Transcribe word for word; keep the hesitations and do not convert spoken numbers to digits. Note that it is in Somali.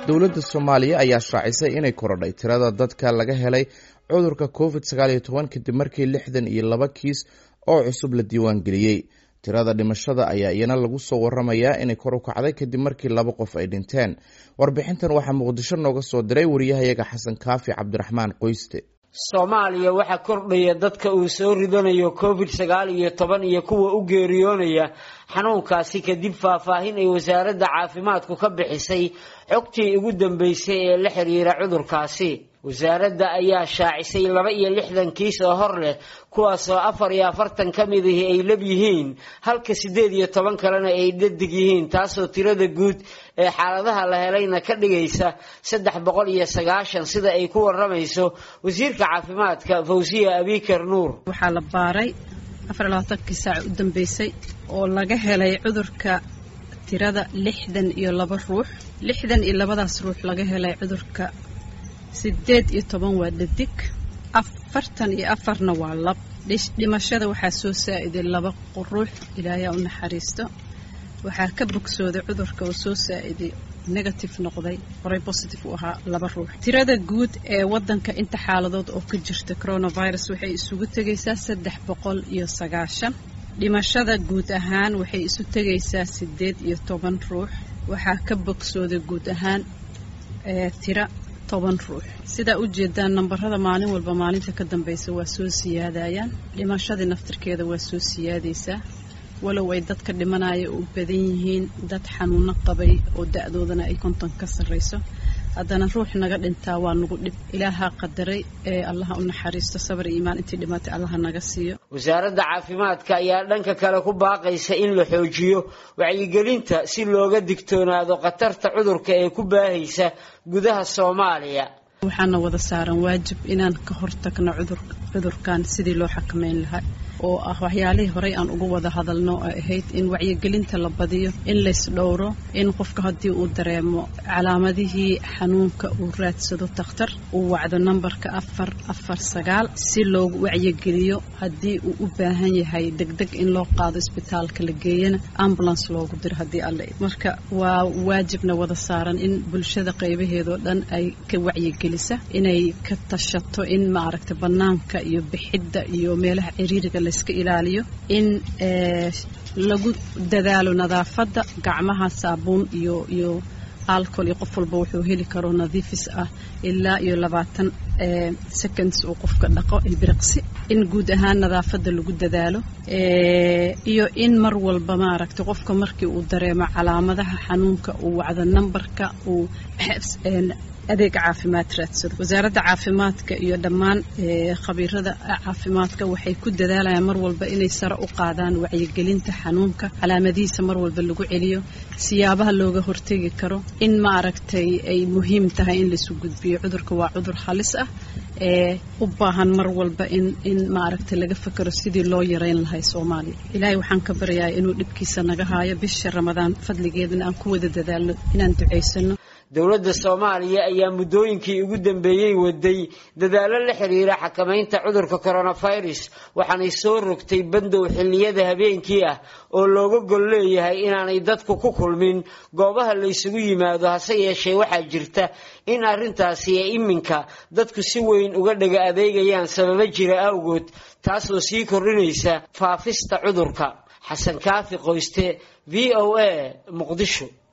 dowladda Soomaaliya ayaa shaacisay inay korodhay tirada dadka laga helay cudurka covid sagaal iyo toban kadib markii lixdan iyo laba kiis oo cusub la diiwaan geliyay. Tirada dhimashada ayaa iyana lagu soo waramayaa inay kor u kacday kadib markii laba qof ay dhinteen. Warbixintan waxaa Muqdisho nooga soo diray wariyahayaga Xasan Kaafi Cabdiraxmaan Qoyste. Soomaaliya waxa kordhaya dadka uu soo ridanayo covid sagaal iyo toban iyo kuwa u geeriyoonaya xanuunkaasi kadib faahfaahin ay wasaaradda caafimaadku ka bixisay xogtii ugu dambeysay ee la xiriira cudurkaasi. wasaaradda ayaa shaacisay laba iyo lixdan kiis oo hor leh kuwaas oo afar iyo afartan ka mid ah ay lab yihiin halka siddeed iyo toban kalena ay dhadig yihiin taasoo tirada guud ee xaaladaha la helayna ka dhigaysa saddex boqol iyo sagaashan sida ay ku waramayso wasiirka caafimaadka Fawziya Abikar Nuur. waxaa la baaray afar iyo labaatan saac u dambeysay oo laga helay cudurka tirada lixdan iyo laba ruux lixdan iyo labadaas ruux laga helay cudurka siddeed iyo toban waa dhadig afartan iyo afarna waa lab. dhimashada waxaa soo saa'iday laba ruux ilaahay u naxariisto. waxaa ka bogsooday cudurka oo soo saa'iday negative noqday horay positive u ahaa laba ruux. tirada guud ee wadanka inta xaaladood oo ka jirta coronavirus waxay isugu tagaysaa saddex boqol iyo sagaashan. dhimashada guud ahaan waxay isu tagaysaa siddeed iyo toban ruux. waxaa ka bogsooday guud ahaan ee tira toban ruux. sida u jeedaan nambarada maalin walba maalinta ka dambaysa waa soo siyaadayaan. dhimashada naftirkeeda waa soo siyaadaysaa walow ay dadka dhimanaya u badan yihiin dad xanuuno qabay oo da'doodana ay konton ka sareyso. haddana ruux naga dhintaa waa nagu dhib ilaaha qadaray ee Allah u naxariisto sabr iyo iimaan intii dhimatay Allah naga siiyo. wasaaradda caafimaadka ayaa dhanka kale ku baaqaysa in la xoojiyo wacyigelinta si looga digtoonaado khatarta cudurka ee ku baahaysa gudaha Soomaaliya. waxaana wada saaran waajib inaan ka hortagno cudur cudurkan sidii loo xakameyn lahaa oo ah waxyaalihii horey aan ugu wada hadalno oo ahayd in wacyigelinta la badiyo, in la isdhowro, in qofka haddii uu dareemo calaamadihii xanuunka uu raadsado takhtar uu wacdo nambarka afar afar sagaal si loogu wacyigeliyo. haddii uu u baahan yahay degdeg in loo qaado isbitaalka la geeyana ambulance loogu diro haddii alle. marka waa waajibna wada saaran in bulshada qaybaheedoo dhan ay ka wacyigelisa, inay ka tashato in maaragtay bannaanka iyo bixidda iyo meelaha ciriiriga iska ilaaliyo, in lagu dadaalo nadaafadda gacmaha, saabuun iyo iyo alcohol iyo qof walba wuxuu heli karo nadiifis ah ilaa iyo labaatan seconds oo qofka dhaqo ilbiriqsi. in guud ahaan nadaafadda lagu dadaalo iyo in mar walba maaragtay qofka markii uu dareemo calaamadaha xanuunka uu wacdo nambarka uu adeeg caafimaad raadsado. wasaaradda caafimaadka iyo dhammaan khabiirada caafimaadka waxay ku dadaalayaan mar walba inay sare u qaadaan wacyigelinta xanuunka, calaamadihiisa mar walba lagu celiyo, siyaabaha looga hortagi karo, in ma aragtay ay muhiim tahay in la isu gudbiyo. cudurka waa cudur halis ah ee u baahan mar walba in in ma aragtay laga fakaro sidii loo yareyn lahaa Soomaaliya. ilaahay waxaan ka baryayaa inuu dhibkiisa naga haayo bisha Ramadaan fadligeedana aan ku wada dadaalno inaan duceysano. dowladda Soomaaliya ayaa muddooyinkii ugu dambeeyay waday dadaalo la xiriira xakamaynta cudurka coronavirus waxaanay soo rogtay bandow xilliyada habeenkii ah oo looga gol leeyahay inaanay dadku ku kulmin goobaha la isugu yimaado. hase yeeshee waxaa jirta in arrintaasi ay iminka dadku si weyn uga dhaga adeegayaan sababo jira awgood taasoo sii kordhinaysa faafista cudurka. Xasan Kaafi Qoyste, V O A, Muqdisho.